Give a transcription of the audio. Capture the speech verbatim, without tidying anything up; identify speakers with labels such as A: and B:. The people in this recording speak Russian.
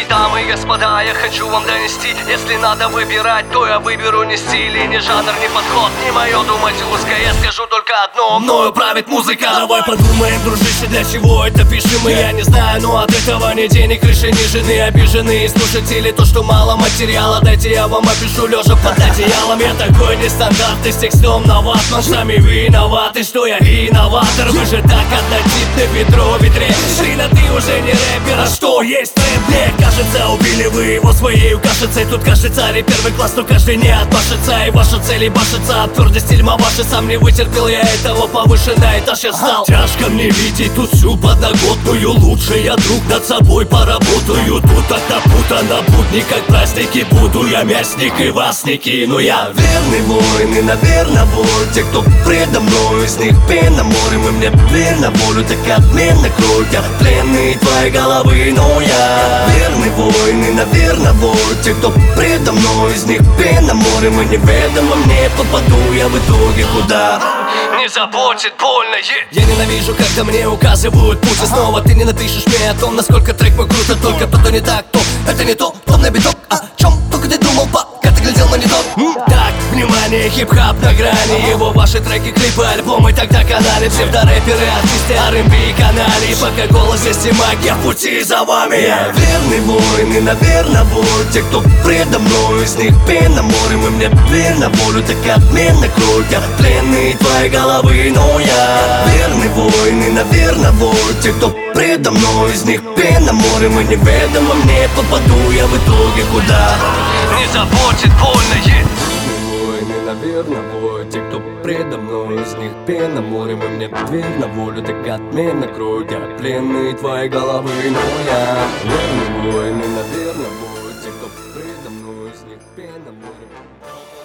A: Дамы и господа, я хочу вам донести: если надо выбирать, то я выберу не стиль и не жанр, не подход, не мое думать узкое. Я скажу только одно: мною правит музыка.
B: Давай подумаем, дружище, для чего это пишем. И я не знаю, но от этого ни денег, крыши, ни жены. Обиженные слушатели, то, что мало материала, дайте я вам опишу лежа под одеялом. Я такой нестандартный, с текстом на ватман. Сами виноваты, что я инноватор. Вы же так однотипны, ведро в ведре. Шина, ты уже не рэпер, а что есть рэп? Мне кажется, убили вы его своей кашицей. Тут кажется, ли первый класс, но каждый не отбашится. И ваша цель и башится от твердый стиль маваши. Сам не вытерпел я этого, повышенный этаж я стал. Тяжко мне видеть тут всю подноготную. Лучше я, друг, над собой поработаю. Тут так напутано будни, как праздники. Буду я мясник и вас не кину. Я верный воин и, наверно, вор. Те, кто предо мной, из них пена море. Мы мне дверь на волю, так отменно кройте пленные твоей головы. Но я верный воин и, наверно, вор. Те, кто предо мной, из них пена море. Мы неведомо мне, попаду я в итоге куда.
A: Не заботит больно, yeah.
B: Я ненавижу, когда мне указывают путь. И снова ты не напишешь мне о том, насколько трек мой круто. Только то, не так, то это не то, томный биток. О чем только ты думал, пока ты глядел монитор? Так, внимание, хип-хап на грани. Его ваши треки, клипы, альбомы тогда канали. Псевдорэперы, артисты, ар энд би канали. Пока голос есть и магия, в пути за вами. Я верный воин и, наверно, вор. Те, кто предо мной, из них пена море. Мы мне дверь на волю, так отменно кройте пленные твоей головы. Но я верный воин и, наверно, вор. Те, кто предо мной, из них пена море. Мы неведомо мне, попаду я в итоге куда.
A: Не заботит больно, yeah.
B: Воин и, наверно, вор. Те, кто предо мной, из них пена море. Мы мне дверь на волю, так отменно кройте пленные твоей головы. Но я верный воин и, наверно, вор. Те, кто предо мной, из них пена море.